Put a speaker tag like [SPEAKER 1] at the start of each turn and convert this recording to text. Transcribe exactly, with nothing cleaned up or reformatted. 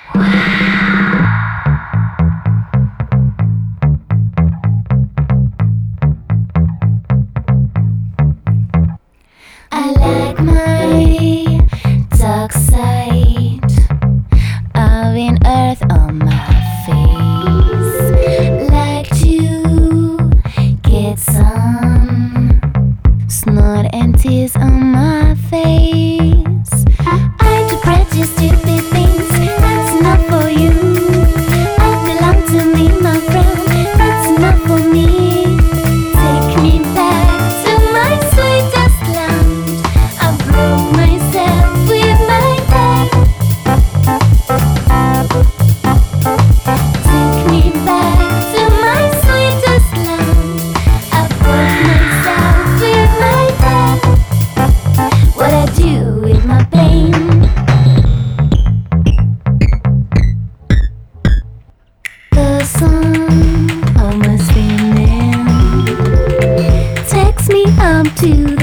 [SPEAKER 1] I like my dark side of an earth on my face. Like to get some snot and tears on my face. I do pretty stupid things, that's not for you. I belong to me, my friend, that's not for me. Take me back to my sweetest land. I broke myself with my head. Take me back to my sweetest land. I broke myself with my head. What I do with my pain. The song of my spinning takes me up to